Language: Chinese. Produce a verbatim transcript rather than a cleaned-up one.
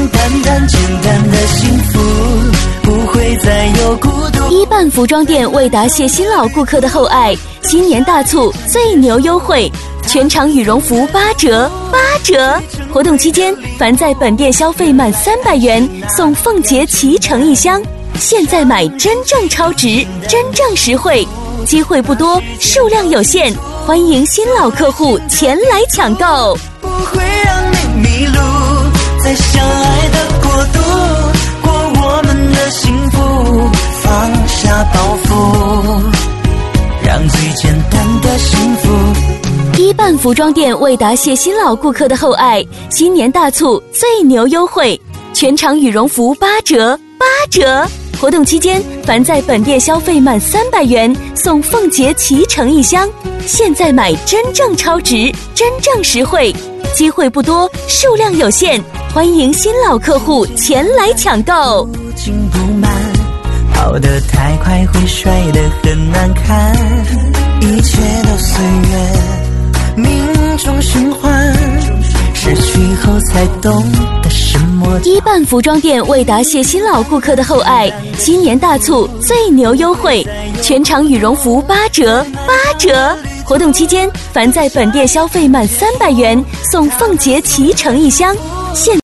单单简单的幸福，不会再有孤独。 一半服装店为答谢新老顾客的厚爱，新年大促最牛优惠，全场羽绒服八折，八折！活动期间，凡在本店消费满三百元，送凤洁脐橙一箱。现在买真正超值，真正实惠，机会不多，数量有限，欢迎新老客户前来抢购。 不会让你迷路，在相爱的国度，过我们的幸福，放下包袱，让最简单的幸福。 一半服装店为答谢新老顾客的厚爱，新年大促最牛优惠，全场羽绒服八折，八折！活动期间，凡在本店消费满三百元，送凤洁脐橙一箱。现在买真正超值，真正实惠，机会不多，数量有限，欢迎新老客户前来抢购。 不紧不慢，跑得太快会摔得很难看，一切都随缘，命中循环，失去后才懂得什么。 一半服装店为答谢新老顾客的厚爱，新年大促最牛优惠，全场羽绒服八折，八折！活动期间，凡在本店消费满三百元，送凤洁脐橙一箱。现